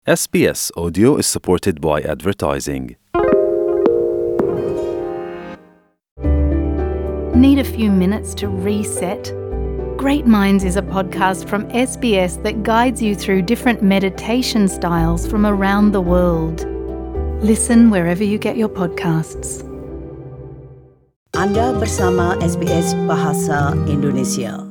SBS Audio is supported by advertising. Need a few minutes to reset? Great Minds is a podcast from SBS that guides you through different meditation styles from around the world. Listen wherever you get your podcasts. Anda bersama SBS Bahasa Indonesia.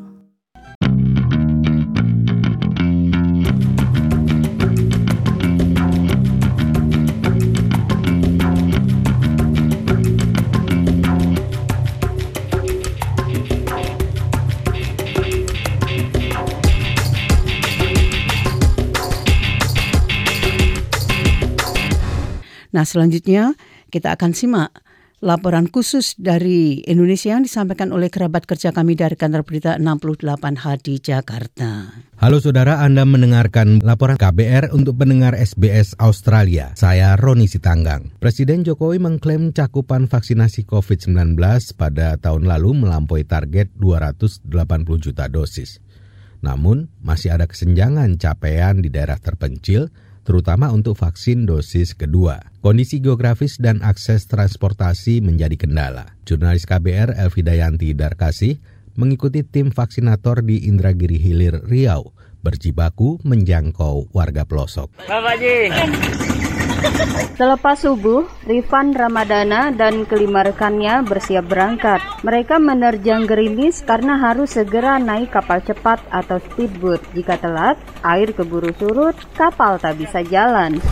Nah, selanjutnya kita akan simak laporan khusus dari Indonesia yang disampaikan oleh kerabat kerja kami dari kantor berita 68H di Jakarta. Halo saudara, Anda mendengarkan laporan KBR untuk pendengar SBS Australia. Saya Roni Sitanggang. Presiden Jokowi mengklaim cakupan vaksinasi COVID-19 pada tahun lalu melampaui target 280 juta dosis. Namun, masih ada kesenjangan capaian di daerah terpencil, terutama untuk vaksin dosis kedua. Kondisi geografis dan akses transportasi menjadi kendala. Jurnalis KBR Elvi Dayanti Darkasih mengikuti tim vaksinator di Indragiri Hilir, Riau, berjibaku menjangkau warga pelosok. Bapak Ji. Selepas subuh, Rifan Ramadana dan kelima rekannya bersiap berangkat. Mereka menerjang gerimis karena harus segera naik kapal cepat atau speedboat. Jika telat, air keburu surut, kapal tak bisa jalan.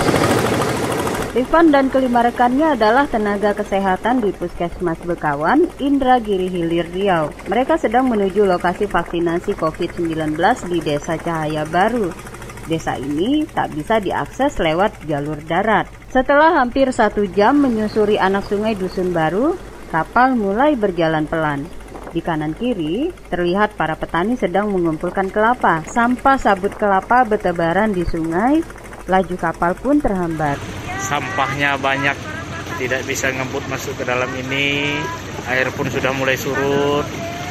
Rifan dan kelima rekannya adalah tenaga kesehatan di Puskesmas Bekawan, Indragiri Hilir, Riau. Mereka sedang menuju lokasi vaksinasi COVID-19 di Desa Cahaya Baru. Desa ini tak bisa diakses lewat jalur darat. Setelah hampir 1 jam menyusuri anak sungai Dusun Baru, kapal mulai berjalan pelan. Di kanan kiri, terlihat para petani sedang mengumpulkan kelapa. Sampah sabut kelapa bertebaran di sungai, laju kapal pun terhambat. Sampahnya banyak, tidak bisa ngebut masuk ke dalam ini. Air pun sudah mulai surut.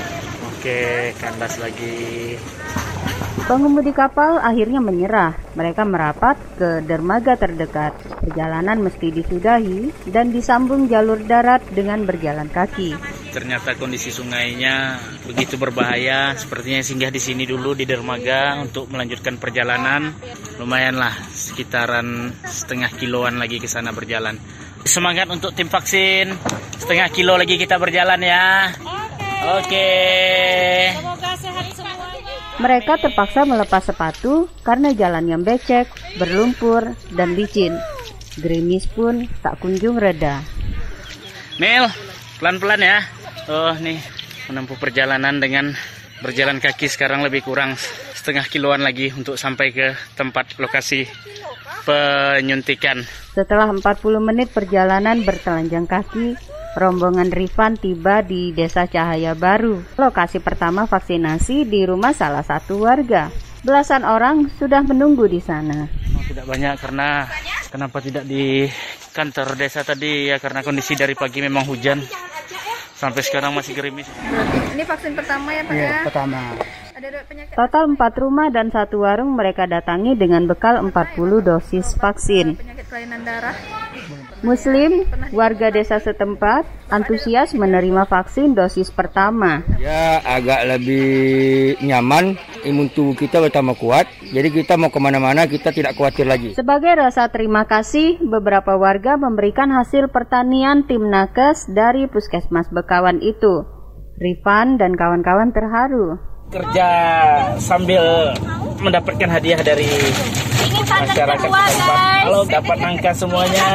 Oke, kandas lagi. Pengemudi kapal akhirnya menyerah. Mereka merapat ke dermaga terdekat. Perjalanan mesti disudahi dan disambung jalur darat dengan berjalan kaki. Ternyata kondisi sungainya begitu berbahaya. Sepertinya singgah di sini dulu di dermaga untuk melanjutkan perjalanan. Lumayanlah, sekitaran setengah kiloan lagi ke sana berjalan. Semangat untuk tim vaksin. Setengah kilo lagi kita berjalan ya. Oke. Semoga sehat semua. Mereka terpaksa melepas sepatu karena jalan yang becek, berlumpur, dan licin. Gerimis pun tak kunjung reda. Mil, pelan-pelan ya. Oh nih, menempuh perjalanan dengan berjalan kaki sekarang lebih kurang setengah kiloan lagi untuk sampai ke tempat lokasi penyuntikan. Setelah 40 menit perjalanan bertelanjang kaki, rombongan Rifan tiba di Desa Cahaya Baru, lokasi pertama vaksinasi di rumah salah satu warga. Belasan orang sudah menunggu di sana. Tidak banyak karena kenapa tidak di kantor desa tadi ya, karena kondisi dari pagi memang hujan. Sampai sekarang masih gerimis. Ini vaksin pertama ya Pak ya? Iya, pertama. Total 4 rumah dan 1 warung mereka datangi dengan bekal 40 dosis vaksin. Penyakit kelainan darah. Muslim, warga desa setempat, antusias menerima vaksin dosis pertama. Ya, agak lebih nyaman, imun tubuh kita bertambah kuat, jadi kita mau kemana-mana kita tidak khawatir lagi. Sebagai rasa terima kasih, beberapa warga memberikan hasil pertanian tim nakes dari Puskesmas Bekawan itu. Rifan dan kawan-kawan terharu. Kerja sambil mendapatkan hadiah dari masyarakat setempat. Halo, dapat nangka semuanya.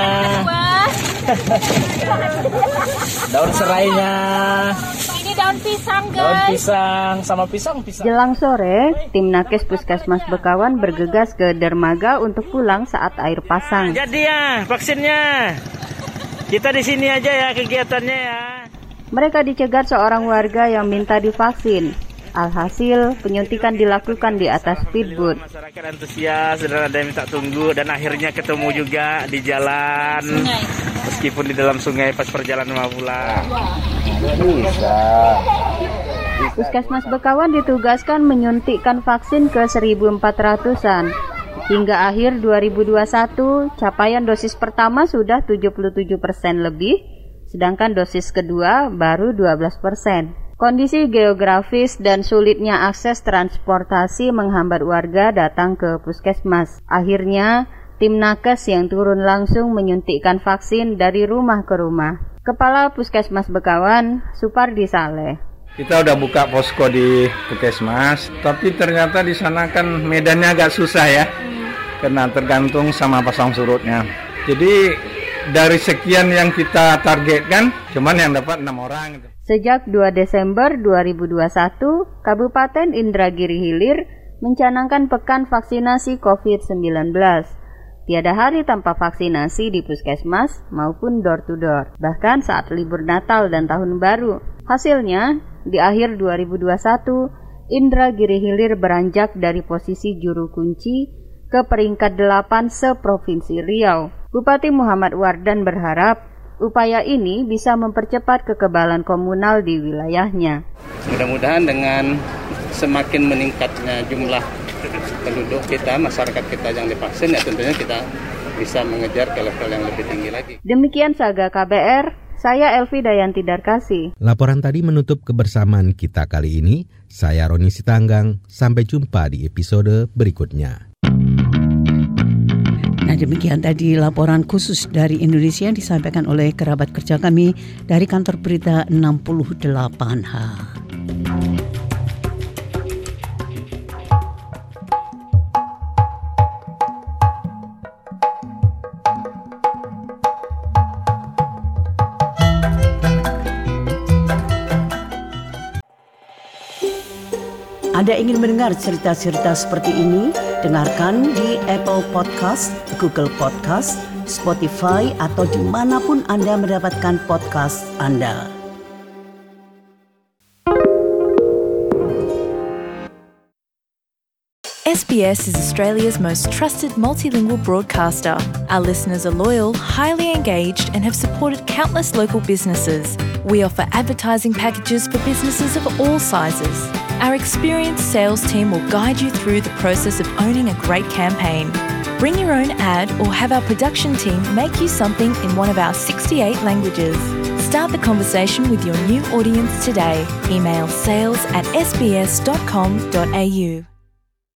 Daun serainya. Ini daun pisang guys. Daun pisang sama pisang. Jelang sore, tim nakes Puskesmas Bekawan bergegas ke dermaga untuk pulang saat air pasang. Jadi ya, vaksinnya. Kita di sini aja ya kegiatannya ya. Mereka dicegat seorang warga yang minta divaksin. Alhasil, penyuntikan dilakukan di atas speedboat. Masyarakat antusias dan ada yang minta tunggu dan akhirnya ketemu juga di jalan. Meskipun di dalam sungai pas perjalanan mau pulang. Puskesmas Bekawan ditugaskan menyuntikkan vaksin ke 1.400-an. Hingga akhir 2021, capaian dosis pertama sudah 77% lebih, sedangkan dosis kedua baru 12%. Kondisi geografis dan sulitnya akses transportasi menghambat warga datang ke puskesmas. Akhirnya, tim nakes yang turun langsung menyuntikkan vaksin dari rumah ke rumah. Kepala Puskesmas Bekawan, Supardi Saleh. Kita udah buka posko di puskesmas, tapi ternyata di sana kan medannya agak susah ya, karena tergantung sama pasang surutnya. Jadi dari sekian yang kita targetkan, cuman yang dapat 6 orang. Sejak 2 Desember 2021, Kabupaten Indragiri Hilir mencanangkan pekan vaksinasi COVID-19. Tiada hari tanpa vaksinasi di puskesmas maupun door-to-door, bahkan saat libur Natal dan Tahun Baru. Hasilnya, di akhir 2021, Indragiri Hilir beranjak dari posisi juru kunci ke peringkat 8 se-Provinsi Riau. Bupati Muhammad Wardan berharap upaya ini bisa mempercepat kekebalan komunal di wilayahnya. Mudah-mudahan dengan semakin meningkatnya jumlah penduduk kita, masyarakat kita yang divaksin, ya tentunya kita bisa mengejar ke level yang lebih tinggi lagi. Demikian Saga KBR, saya Elvi Dayanti Darkasi. Laporan tadi menutup kebersamaan kita kali ini. Saya Roni Sitanggang, sampai jumpa di episode berikutnya. Nah, demikian tadi laporan khusus dari Indonesia yang disampaikan oleh kerabat kerja kami dari kantor berita 68H. Anda ingin mendengar cerita-cerita seperti ini? Dengarkan di Apple Podcast, Google Podcast, Spotify, atau dimanapun Anda mendapatkan podcast Anda. SBS is Australia's most trusted multilingual broadcaster. Our listeners are loyal, highly engaged, and have supported countless local businesses. We offer advertising packages for businesses of all sizes. Our experienced sales team will guide you through the process of owning a great campaign. Bring your own ad or have our production team make you something in one of our 68 languages. Start the conversation with your new audience today. Email sales@sbs.com.au.